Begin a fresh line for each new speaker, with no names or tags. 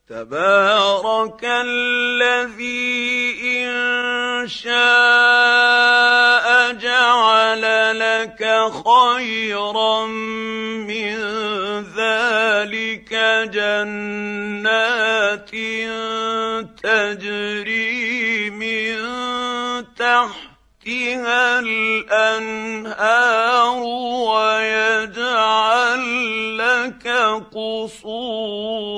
تبارك الذي إن شاء جعل لك خيرا من ذلك جنات تجري من تحتها الأنهار ويجعل لك قصورا